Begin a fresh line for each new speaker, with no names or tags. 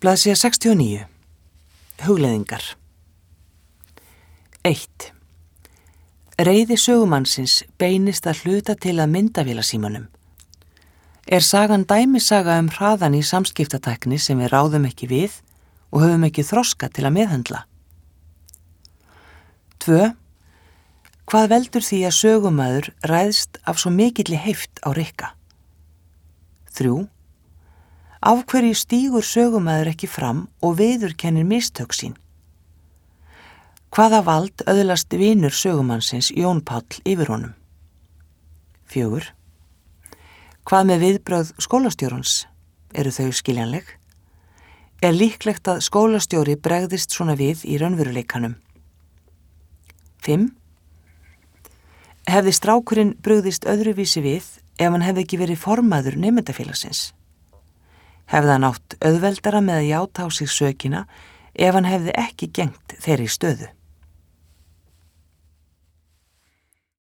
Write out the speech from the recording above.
Blaðsíða 69. Hugleiðingar. 1. Reiði sögumannsins beinist að hluta til að myndavélasímanum. Er sagan dæmisaga hraðan í samskiptatækni sem við ráðum ekki við og höfum ekki þroska til að meðhöndla? 2. Hvað veldur því að sögumaður ræðst af svo mikilli heift á Rikka? 3. Af hverju stígur sögumaður ekki fram og viðurkennir mistök sín? Hvaða vald öðlast vinur sögumannsins Jón Páll yfir honum? 4. Hvað með viðbrögð skólastjórans? Eru þau skiljanleg? Er líklegt að skólastjóri bregðist svona við í raunveruleikanum? 5. Hefði strákurinn brugðist öðruvísi við ef hann hefði ekki verið formaður nemendafélagsins? Hefði hann átt auðveldara með að játa á sig sökina ef hann hefði ekki gegnt þeirri stöðu?